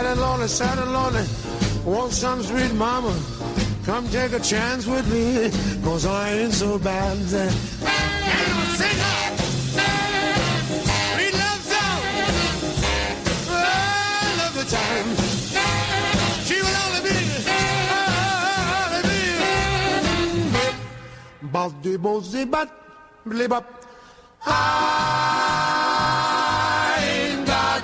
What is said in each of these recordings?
sad and lonely. Want some sweet mama, come take a chance with me, 'cause I ain't so bad. And I'll sing her sweet love song all of the time. She will only be Baldy Bozy Bat Blib Up. I ain't got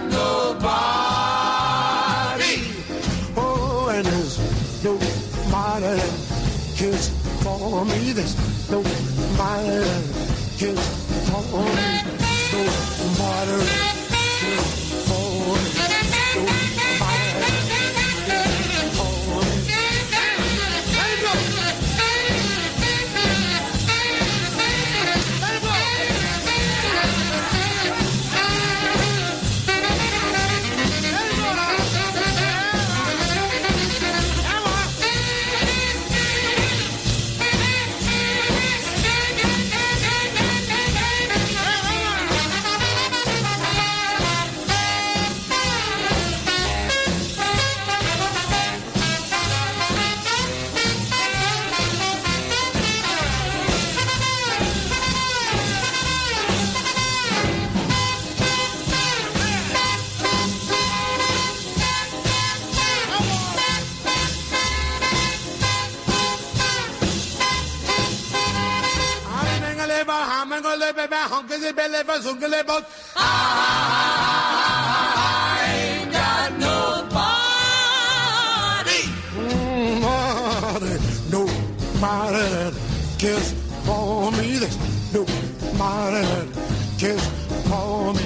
nobody. Oh, and there's nobody that cares for me. There's nobody that cares for me. Nobody that cares for me. Nobody that cares for me. Let it go. I ain't got nobody. Nobody that cares for me. There's nobody that cares for me.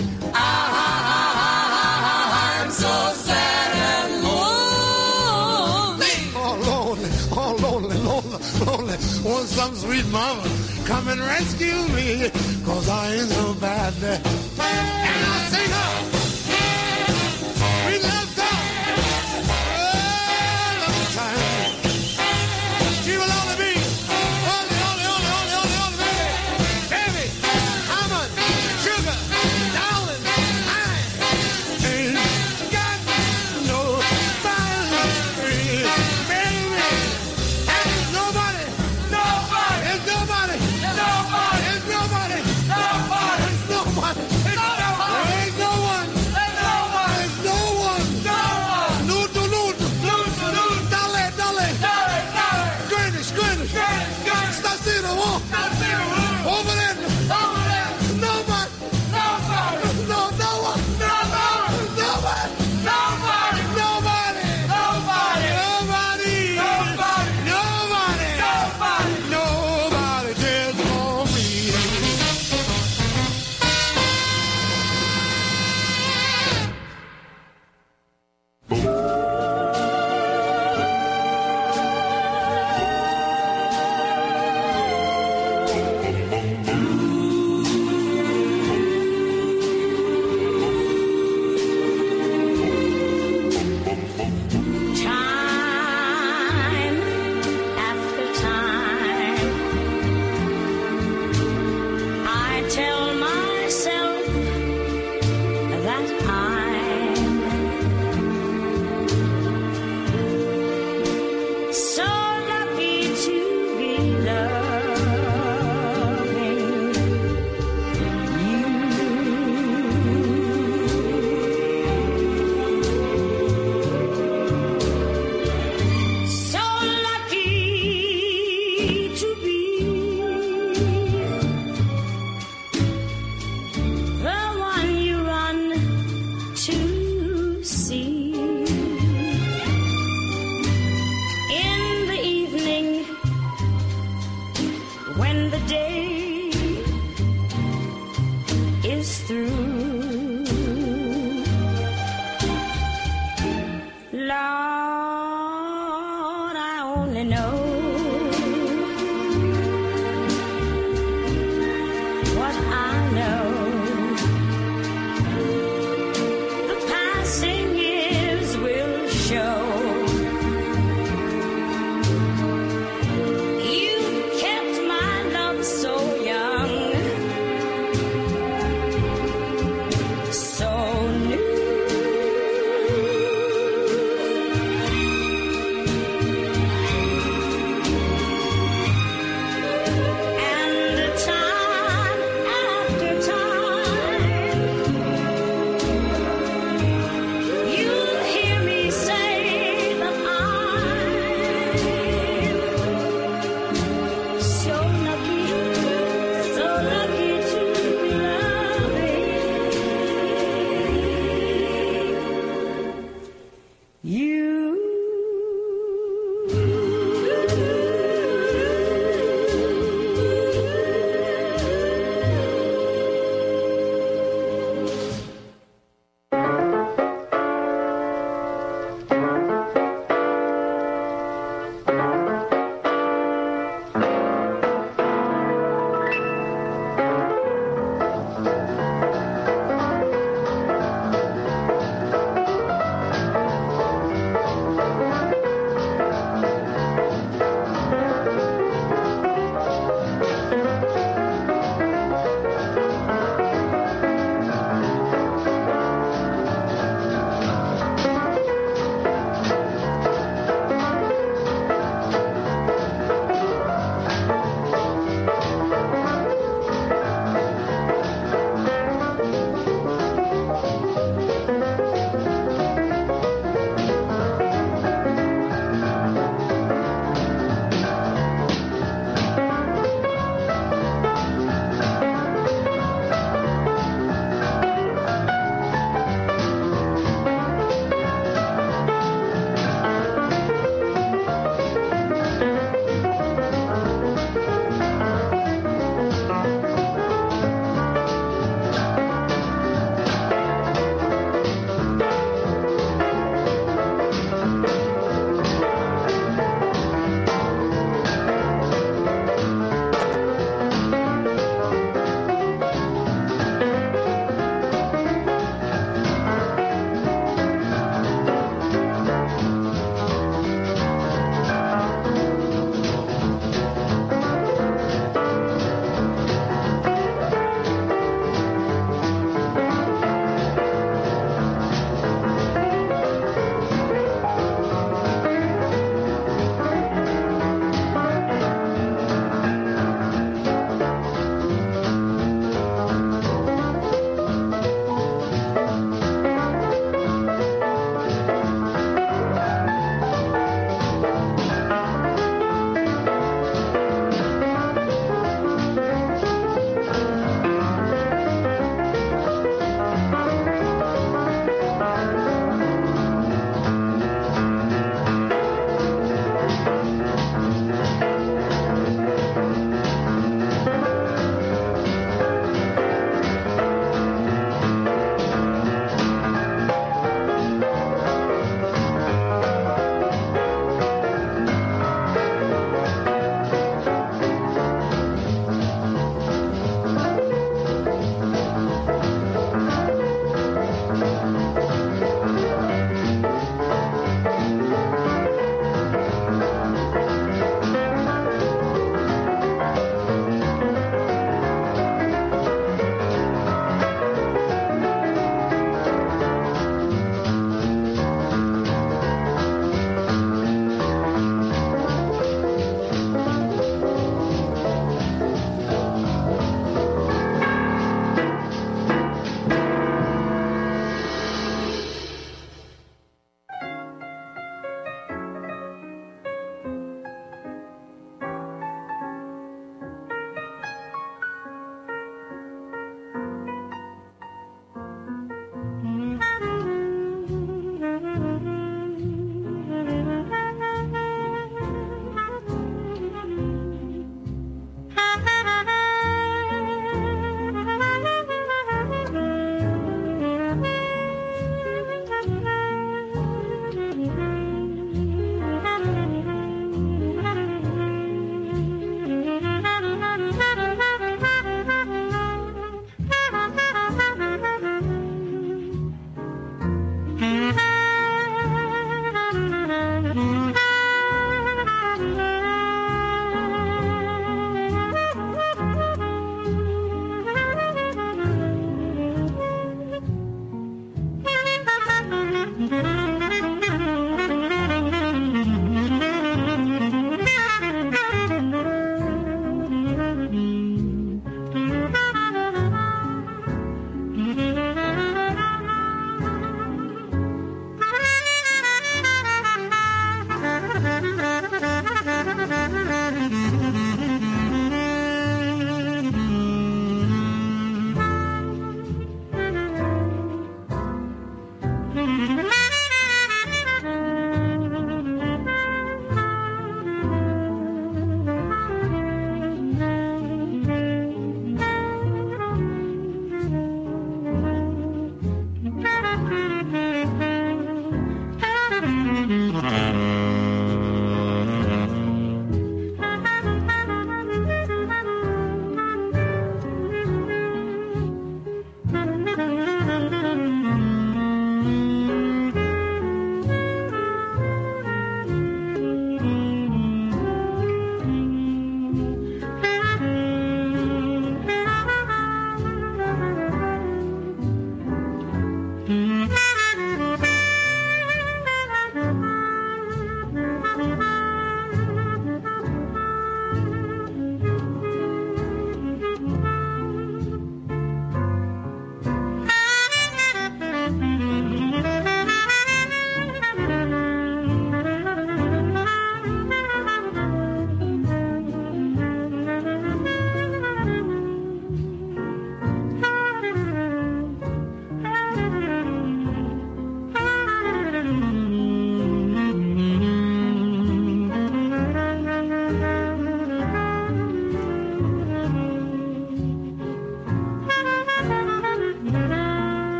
I'm so sad and lonely. Oh, lonely. Want some sweet mama, come and rescue me, 'cause I ain't so bad. And I'll sing her sweet love song all of the time. She will only be only baby, almond, sugar, darling, I ain't got nobody, baby. And there's nobody. There's nobody. There's nobody.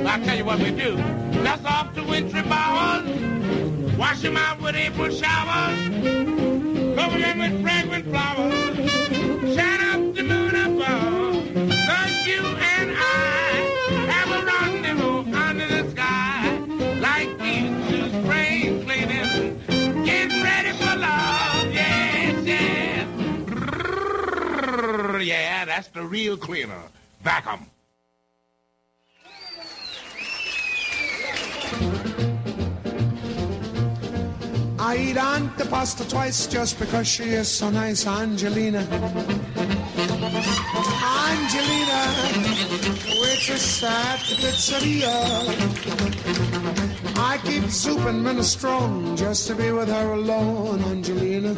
I'll tell you what we do. Dust off the wintry bowers, wash them out with April showers, cover them with fragrant flowers, shine up the moon above. Cause you and I have a rendezvous under the sky, like Easter spring cleaning, get ready for love, yes, yes. Yeah, that's the real cleaner. Back 'em. I eat antipasta twice just because she is so nice, Angelina. Angelina, waitress at the pizzeria. I keep soup and minestrone just to be with her alone, Angelina.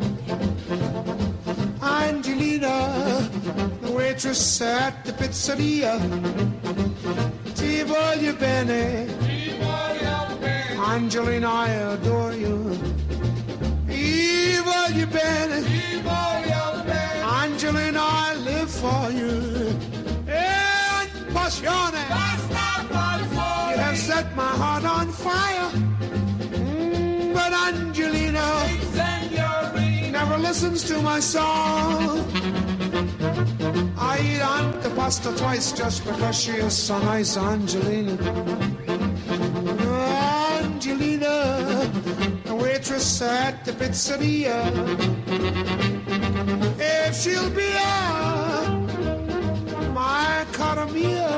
Angelina, the waitress at the pizzeria. Ti voglio bene. Angelina, I adore you. Ti voglio bene. Angelina, I live for you. En passione. You have set my heart on fire. But Angelina never listens to my song. I eat antipasta twice just because she is so nice, Angelina. Angelina, the waitress at the pizzeria. If she'll be my cara mia,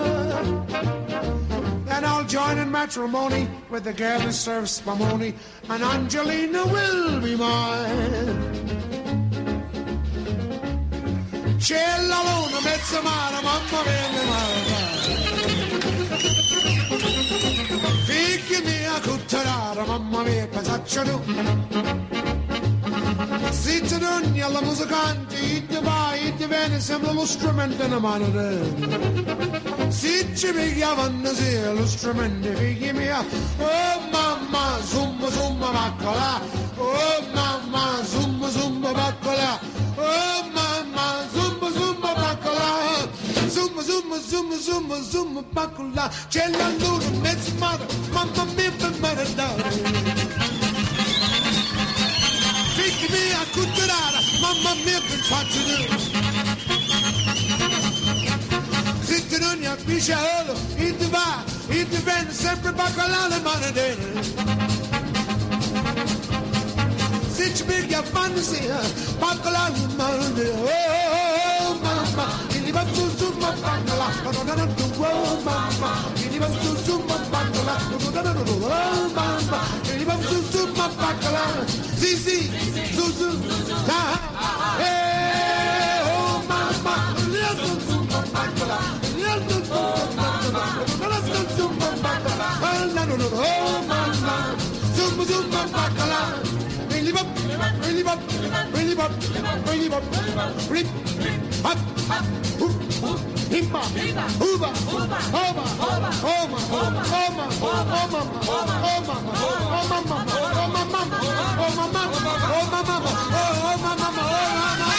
then I'll join in matrimony with the girl who serves spumoni, and Angelina will be mine. C'è la luna, mezza mano, mamma mia, figli mia, cuttarara, mamma mia, pasaccio tu. Zitta d'ogni alla musicante, idde vai, idde viene, sembra lo strumento in mano te. Si ci pigliavano sia lo strumento, figli mia, oh mamma, zumba, zumba, baccola, oh mamma, zumba, zumba, baccola, oh mamma, zumba, zumba, baccola, zumba, zumba, zumba, zumba, zumba, baccola, c'è la luna, mezzo mare, mamma mia, per mare d'oro. Figli mia, cutterara, mamma mia, che faccio io? Zitti non a pisciolo, e ti va, e ti viene sempre baccola le monete. Se ci piglia fantasia, baccola le monete. Oh, mamma, e li va su ma baccola, oh, mamma, e li va su ma baccola, oh, mamma, e li va su ma baccola. Sì, sì, Zuzu, oh mamma, zumba baccola, oh mamma, zumba zumba baccola, really bop, really bop, really bop, really bop, rip, hop, himba, hooba, hoba, homa, homa, homa, homa, homa, homa, homa, homa, oh my mama, oh my mama, oh my mama, oh my mama.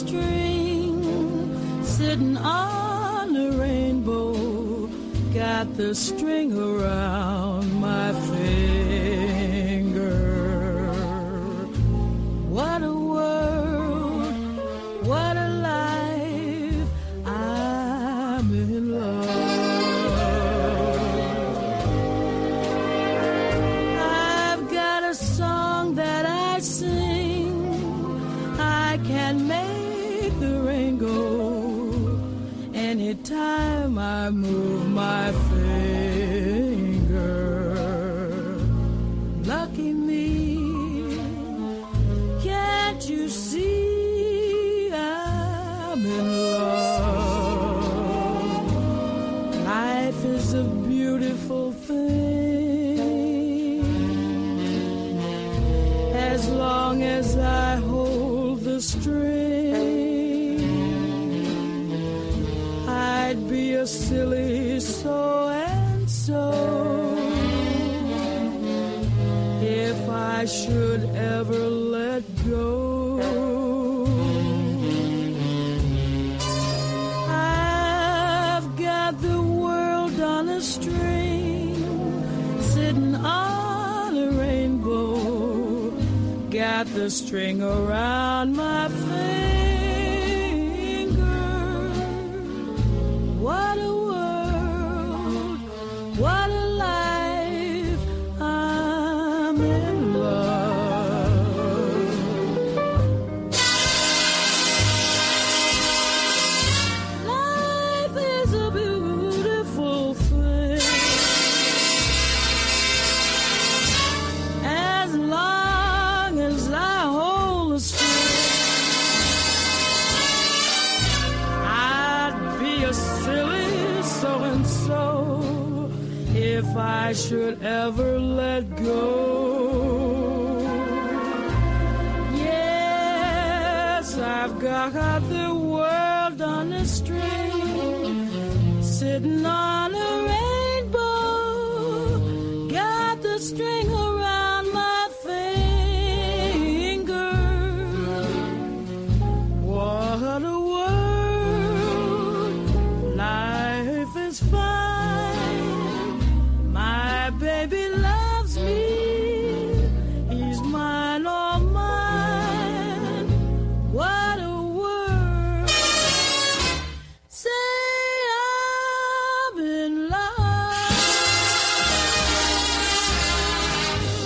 string, sitting on a rainbow, got the string around my finger. What a world, what a life, I'm in love. I've got a song that I sing, I can make the rain go anytime I move my finger. Lucky me, can't you see I'm in love? Life is a beautiful thing as long as I hold the string. I'd be a silly so-and-so if I should ever let go. I've got the world on a string, sitting on a rainbow, got the string around my finger. What a world, what a life, I'm in love. Life is a beautiful thing as long as I hold the string. I'd be a silly so-and-so if I should ever let go. Yes, I've got the world on a string, sitting on a rainbow, got the string around my finger. What a world, life is fine, my baby loves me, he's mine, all mine. What a world, say I'm in love.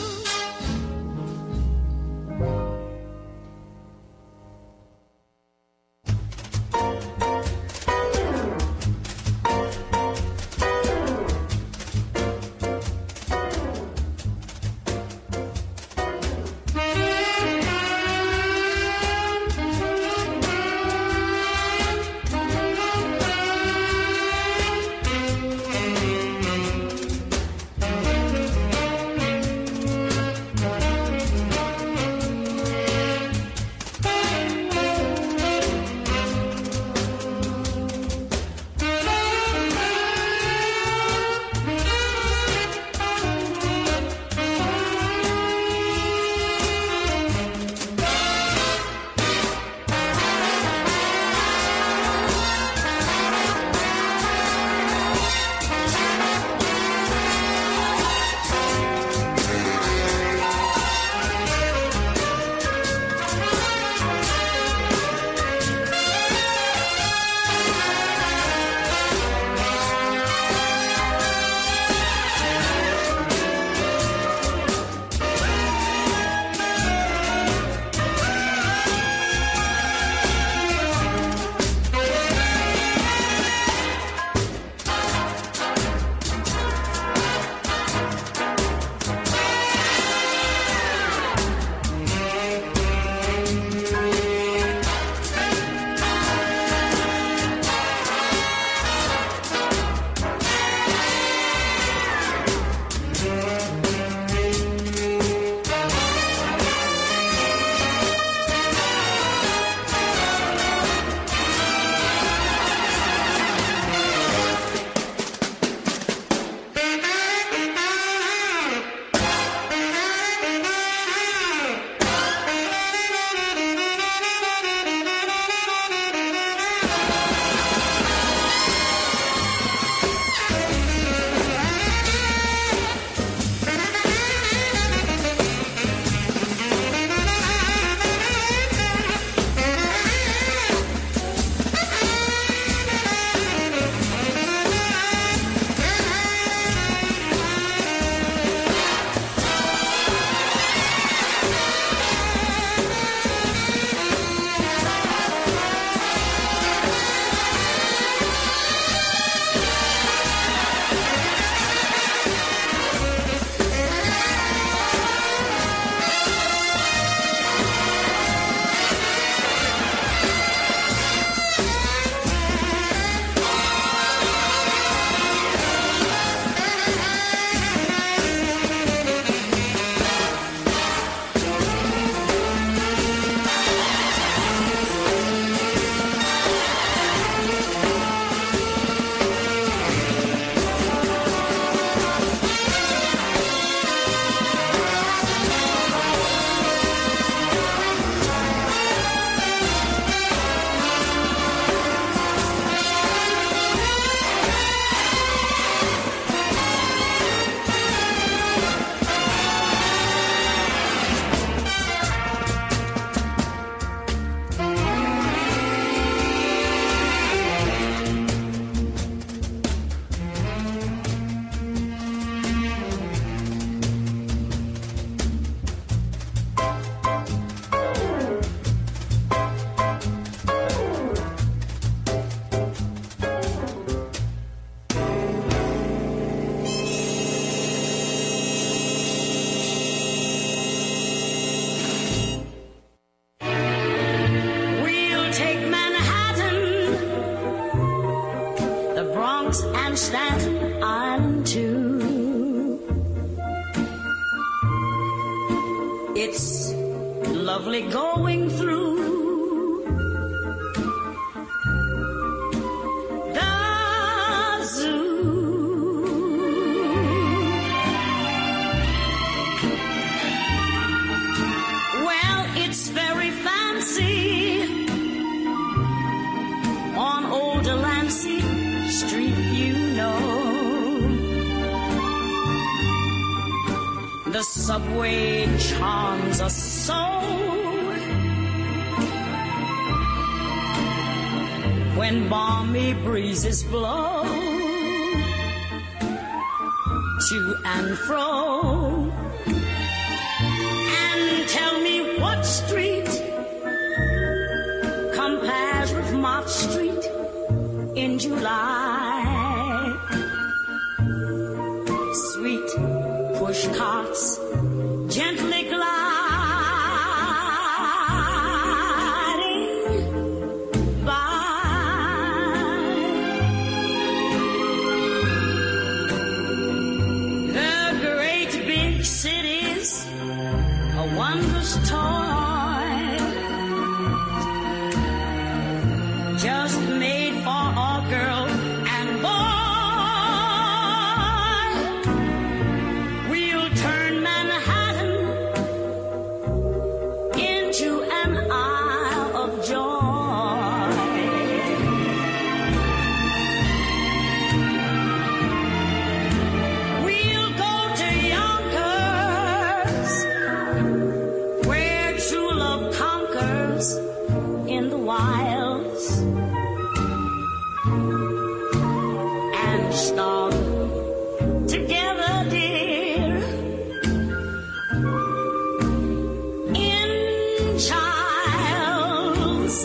Bronx and Staten Island too. It's lovely going through the zoo. Well, it's very fancy on Old Delancey Street, you know. The subway charms us so. When balmy breezes blow to and fro. And tell me what street compares with Mott Street in July. Sweet push carts gently gliding by. The great big cities, a wondrous toy, just made for all girl and boy. We'll turn Manhattan into an isle of joy. We'll go to Yonkers, where true love conquers in the wilds, and starve together, dear, in Childs.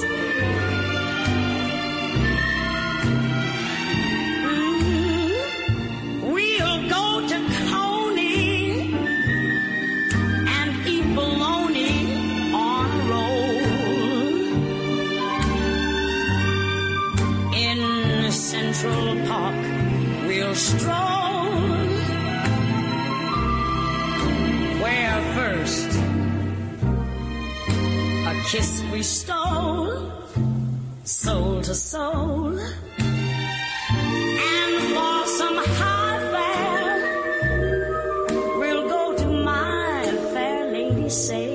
We'll go to Coney and eat bologna on a roll. In Central Park we'll stroll, where first a kiss we stole, soul to soul, and for some high fare we'll go to my fair lady say.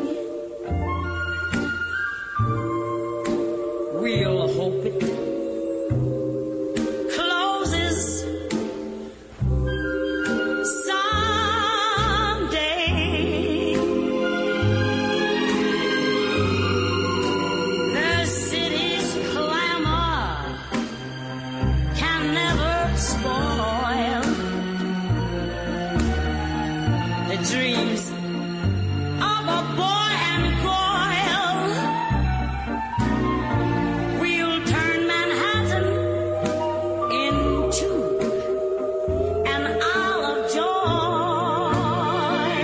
We'll hope it closes someday. The city's clamor can never spoil the dreams of a boy and girl. We'll turn Manhattan into an isle of joy.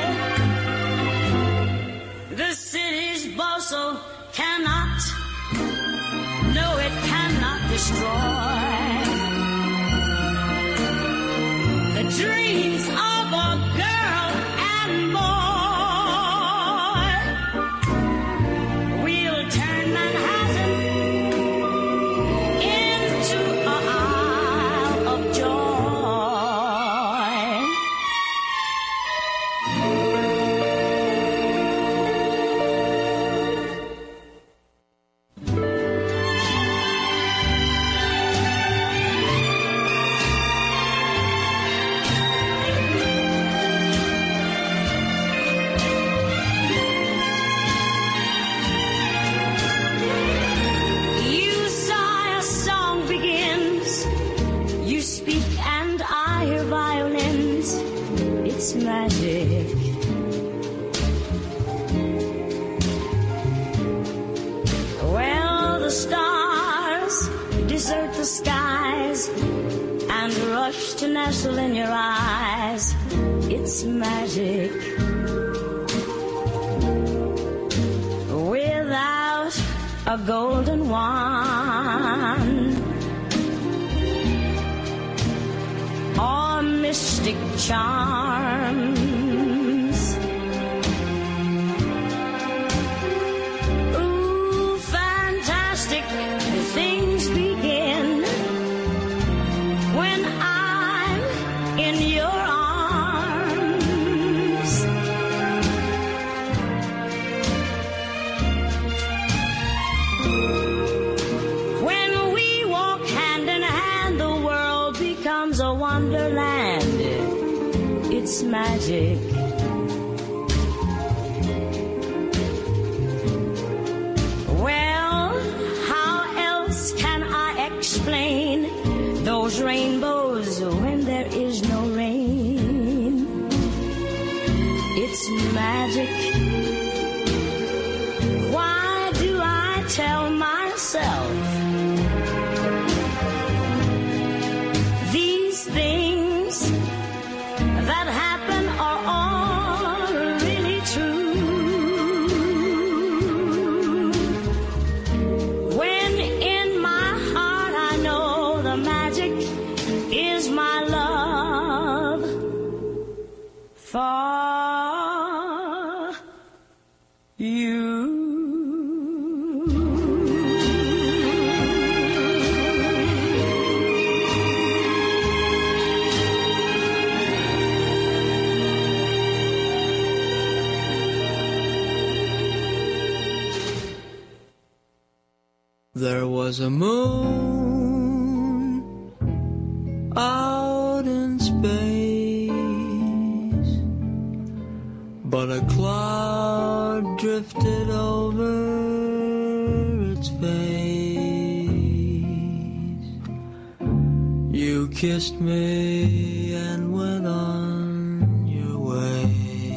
The city's bustle cannot, no, it cannot destroy the dreams of a girl and boy. We'll turn Manhattan into an isle of joy. You sigh, a song begins. You speak and I hear violins. It's magic. Well, the stars desert the skies and rush to nestle in your eyes. It's magic. Without a golden wand, or mystic charms. Ooh, fantastic things begin when I'm in your arms. When we walk hand in hand, the world becomes a wonderland. It's magic. Well, how else can I explain those rainbows when there is no rain? It's magic. Why do I tell myself these things that happen are all really true? When in my heart I know the magic is my love for you. There was a moon out in space, but a cloud drifted over its face. You kissed me and went on your way.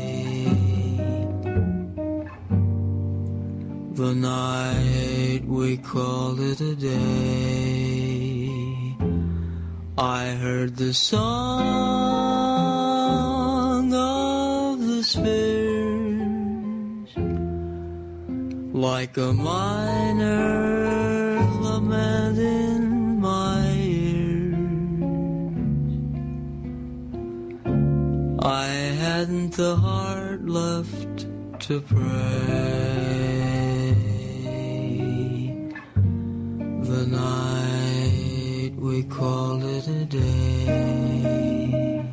The night we called it a day. I heard the song of the spheres, like a minor lament in my ears. I hadn't the heart left to pray. The night we called it a day.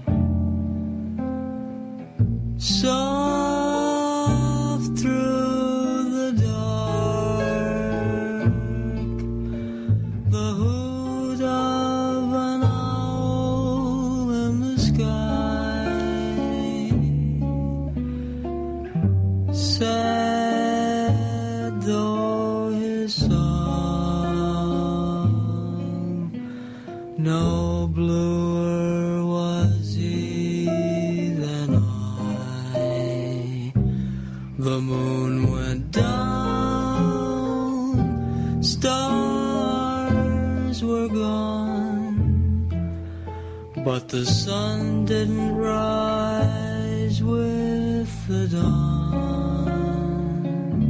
Soft through the dark, the hoot of an owl in the sky, sad though his song, no bluer was he than I. The moon went down, stars were gone, but the sun didn't rise with the dawn.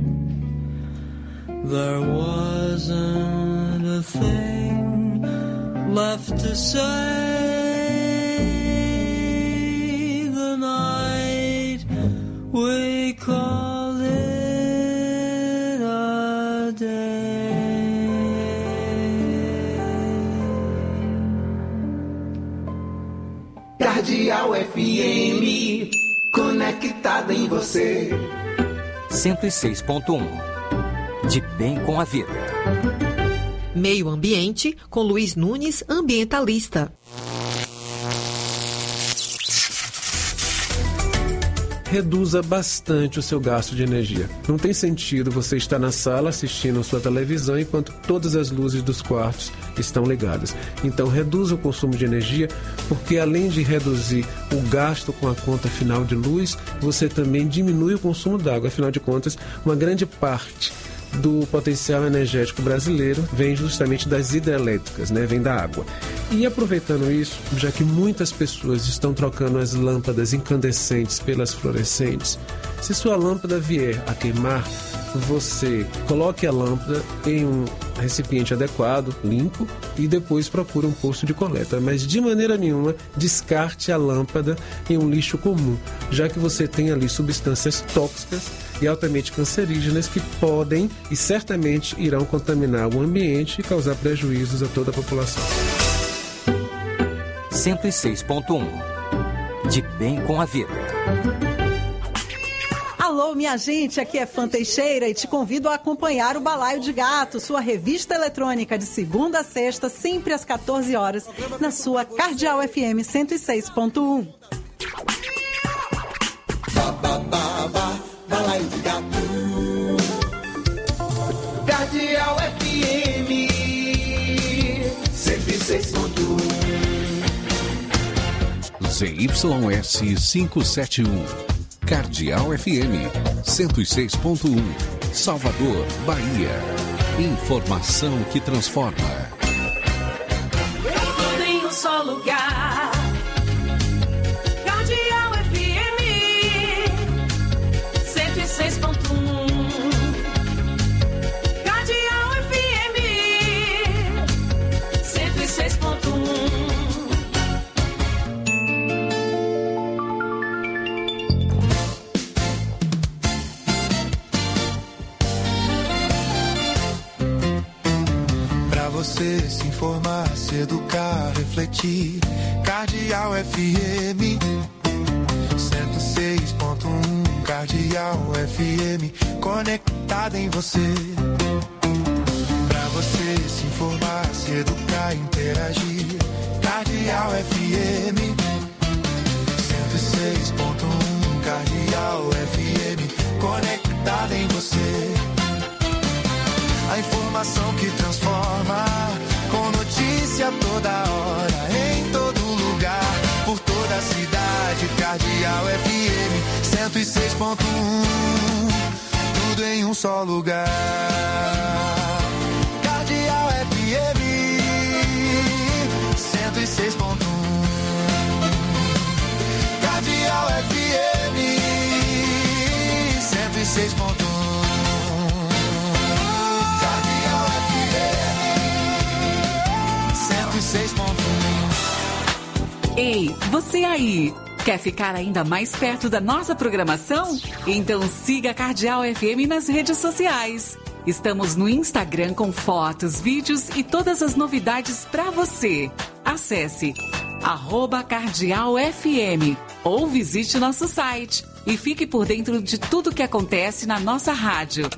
There wasn't a thing left to say. The night we called it a day. Cardeal FM, conectada em você. 106.1. De bem com a vida. Meio Ambiente, com Luiz Nunes, ambientalista. Reduza bastante o seu gasto de energia. Não tem sentido você estar na sala assistindo a sua televisão enquanto todas as luzes dos quartos estão ligadas. Então reduza o consumo de energia, porque além de reduzir o gasto com a conta final de luz, você também diminui o consumo d'água. Afinal de contas, uma grande parte do potencial energético brasileiro vem justamente das hidrelétricas, né? Vem da água. E aproveitando isso, já que muitas pessoas estão trocando as lâmpadas incandescentes pelas fluorescentes, se sua lâmpada vier a queimar, você coloque a lâmpada em um recipiente adequado, limpo, e depois procure um posto de coleta. Mas de maneira nenhuma descarte a lâmpada em um lixo comum, já que você tem ali substâncias tóxicas e altamente cancerígenas que podem e certamente irão contaminar o ambiente e causar prejuízos a toda a população. 106.1 De bem com a vida. Alô, minha gente, aqui é Fã Teixeira e te convido a acompanhar o Balaio de Gato, sua revista eletrônica de segunda a sexta, sempre às 14 horas, na sua Cardeal FM 106.1. Balaio de Gato. Cardeal FM 106.1. ZYS 571. Cardeal FM 106.1. Salvador, Bahia. Informação que transforma. Tudo em um só lugar. Cardeal FM 106.1. Cardeal FM 106.1. Você se informar, se educar, refletir. Cardeal FM 106.1. Cardeal FM conectada em você. Pra você se informar, se educar, interagir. Cardeal FM 106.1. Cardeal FM conectada em você. A informação que transforma, com notícia toda hora, em todo lugar, por toda a cidade. Cardeal FM 106.1. Tudo em um só lugar. Cardeal FM 106.1. Cardeal FM 106.1. Ei, você aí, quer ficar ainda mais perto da nossa programação? Então siga a Cardeal FM nas redes sociais. Estamos no Instagram com fotos, vídeos e todas as novidades para você. Acesse @CardealFM ou visite nosso site e fique por dentro de tudo que acontece na nossa rádio.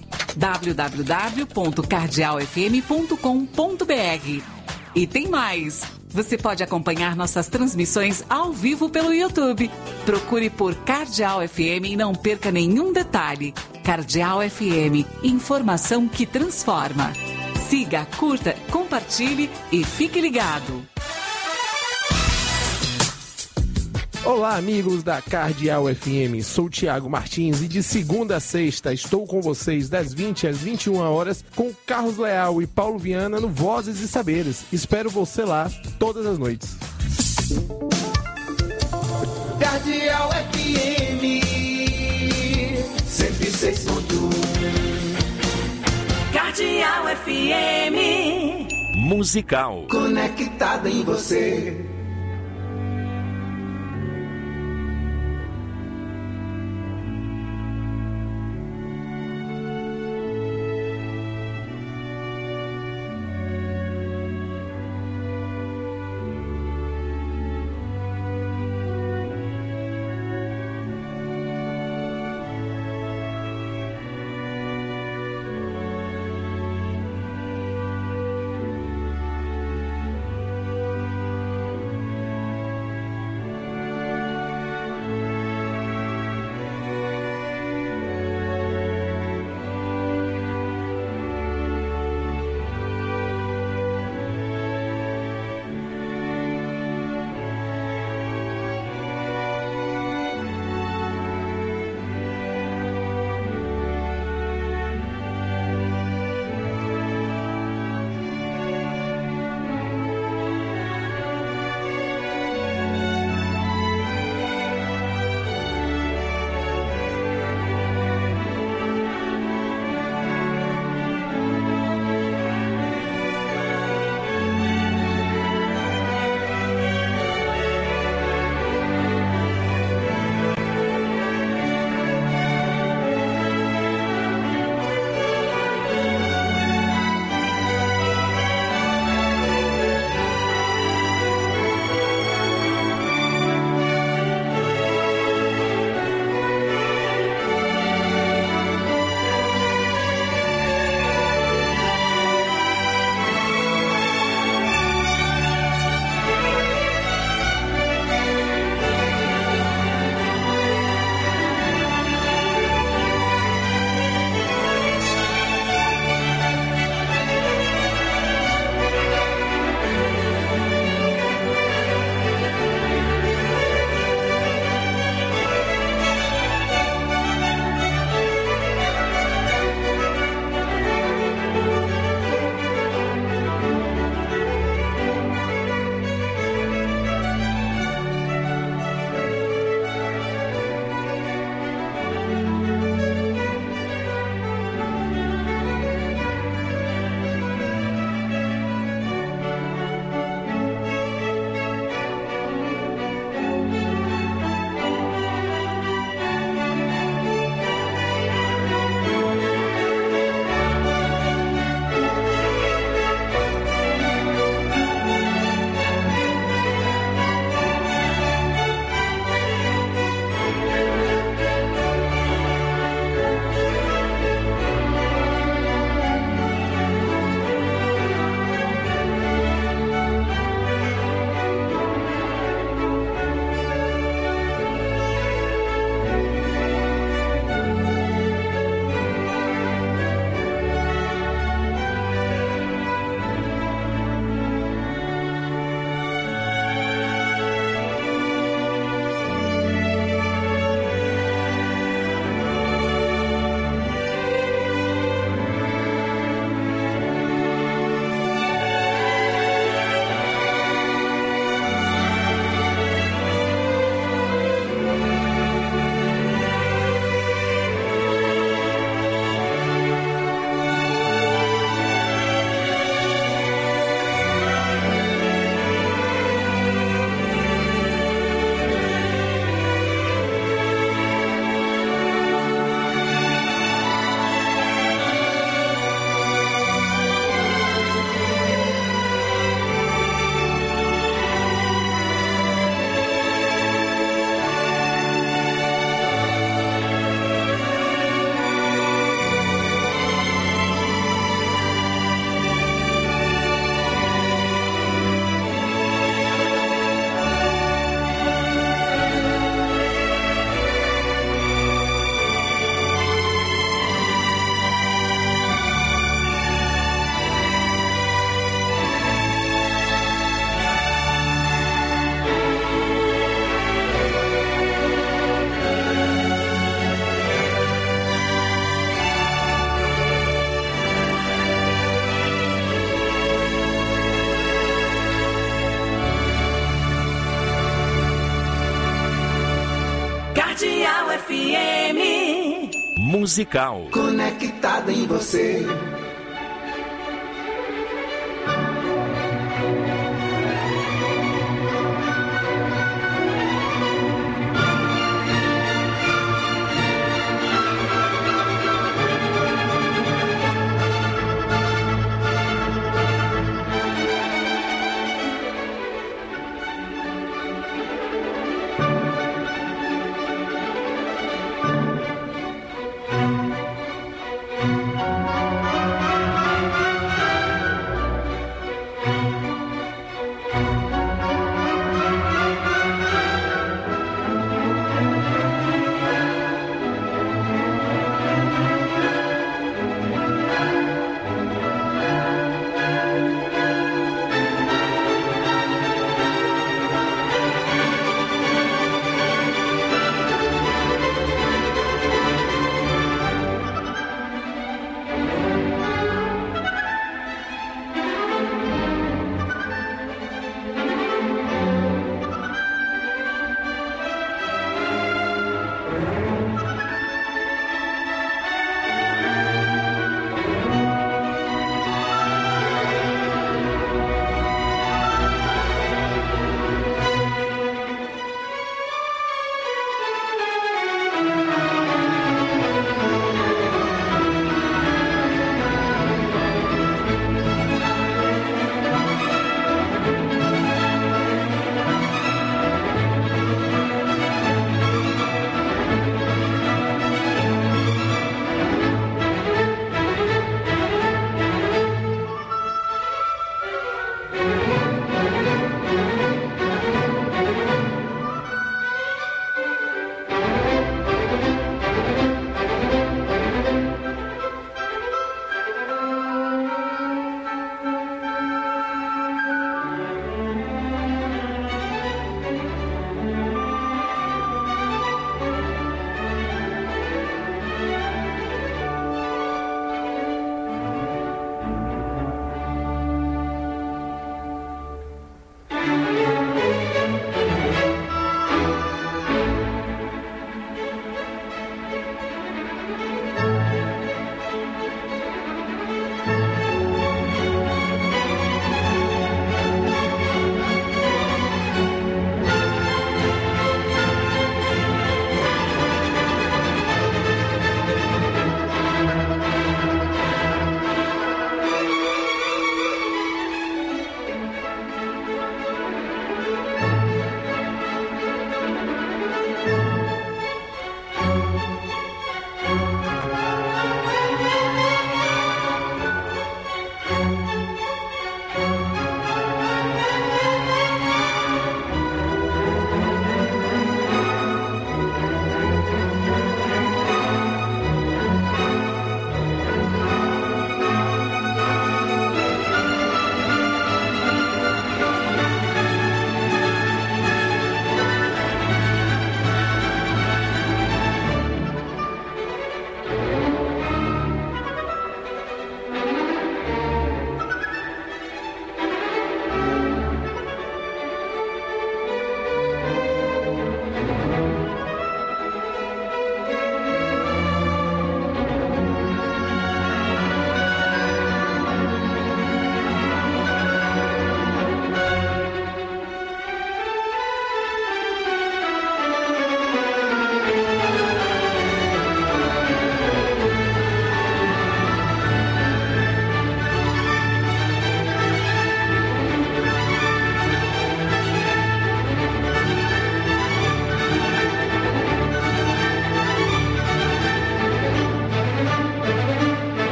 www.cardealfm.com.br. E tem mais! Você pode acompanhar nossas transmissões ao vivo pelo YouTube. Procure por Cardeal FM e não perca nenhum detalhe. Cardeal FM, informação que transforma. Siga, curta, compartilhe e fique ligado. Olá, amigos da Cardeal FM, sou Tiago Martins e de segunda a sexta estou com vocês das 20 às 21 horas com Carlos Leal e Paulo Viana no Vozes e Saberes. Espero você lá todas as noites. Cardeal FM 106.1. Cardeal FM musical. Conectada em você. musical. Conectada em você.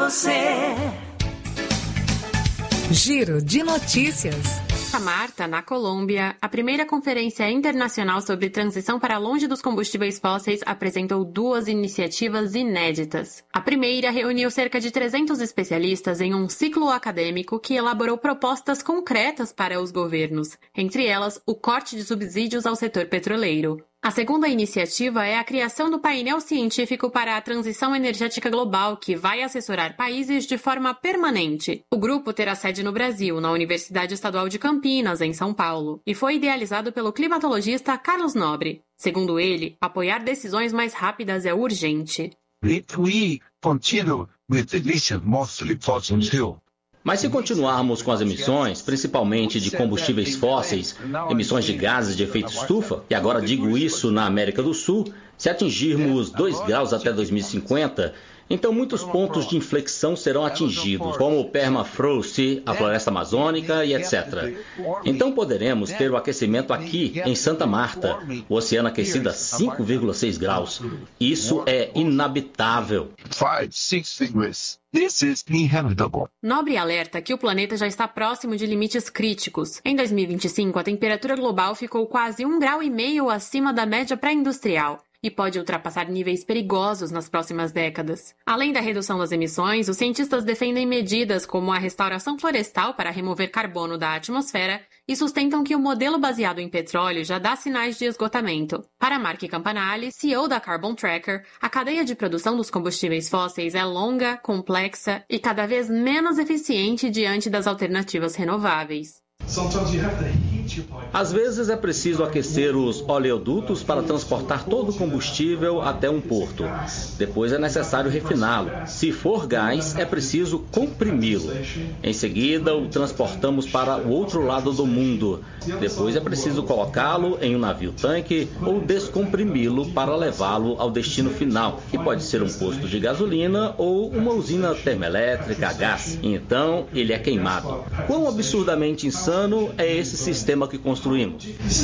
você. Giro de notícias. Santa Marta, na Colômbia, a primeira Conferência Internacional sobre Transição para Longe dos Combustíveis Fósseis apresentou 2 iniciativas inéditas. A primeira reuniu cerca de 300 especialistas em um ciclo acadêmico que elaborou propostas concretas para os governos, entre elas o corte de subsídios ao setor petroleiro. A segunda iniciativa é a criação do painel científico para a transição energética global, que vai assessorar países de forma permanente. O grupo terá sede no Brasil, na Universidade Estadual de Campinas, em São Paulo, e foi idealizado pelo climatologista Carlos Nobre. Segundo ele, apoiar decisões mais rápidas é urgente. Mas se continuarmos com as emissões, principalmente de combustíveis fósseis, emissões de gases de efeito estufa, e agora digo isso na América do Sul, se atingirmos 2 graus até 2050, então muitos pontos de inflexão serão atingidos, como o permafrost, a floresta amazônica e etc. Então poderemos ter o aquecimento aqui, em Santa Marta, o oceano aquecido a 5,6 graus. Isso é inabitável. Nobre alerta que o planeta já está próximo de limites críticos. Em 2025, a temperatura global ficou quase 1,5 graus acima da média pré-industrial e pode ultrapassar níveis perigosos nas próximas décadas. Além da redução das emissões, os cientistas defendem medidas como a restauração florestal para remover carbono da atmosfera e sustentam que o modelo baseado em petróleo já dá sinais de esgotamento. Para Mark Campanale, CEO da Carbon Tracker, a cadeia de produção dos combustíveis fósseis é longa, complexa e cada vez menos eficiente diante das alternativas renováveis. Às vezes é preciso aquecer os oleodutos para transportar todo o combustível até um porto. Depois é necessário refiná-lo. Se for gás, é preciso comprimi-lo. Em seguida, o transportamos para o outro lado do mundo. Depois é preciso colocá-lo em um navio-tanque ou descomprimi-lo para levá-lo ao destino final, que pode ser um posto de gasolina ou uma usina termoelétrica a gás. Então, ele é queimado. Quão absurdamente insano é esse sistema que construímos?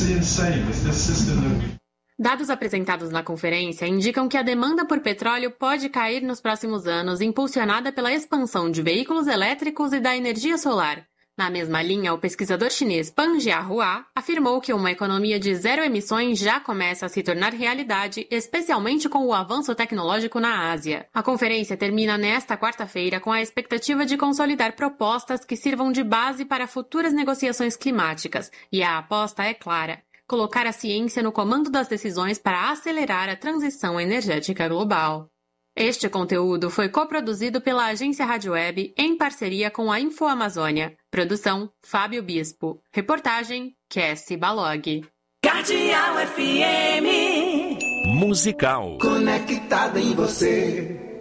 Dados apresentados na conferência indicam que a demanda por petróleo pode cair nos próximos anos, impulsionada pela expansão de veículos elétricos e da energia solar. Na mesma linha, o pesquisador chinês Pan Jiahua afirmou que uma economia de zero emissões já começa a se tornar realidade, especialmente com o avanço tecnológico na Ásia. A conferência termina nesta quarta-feira com a expectativa de consolidar propostas que sirvam de base para futuras negociações climáticas, e a aposta é clara: colocar a ciência no comando das decisões para acelerar a transição energética global. Este conteúdo foi coproduzido pela Agência Rádio Web em parceria com a InfoAmazônia. Produção, Fábio Bispo. Reportagem, Cassie Balog. Cardeal FM. Musical. Conectada em você.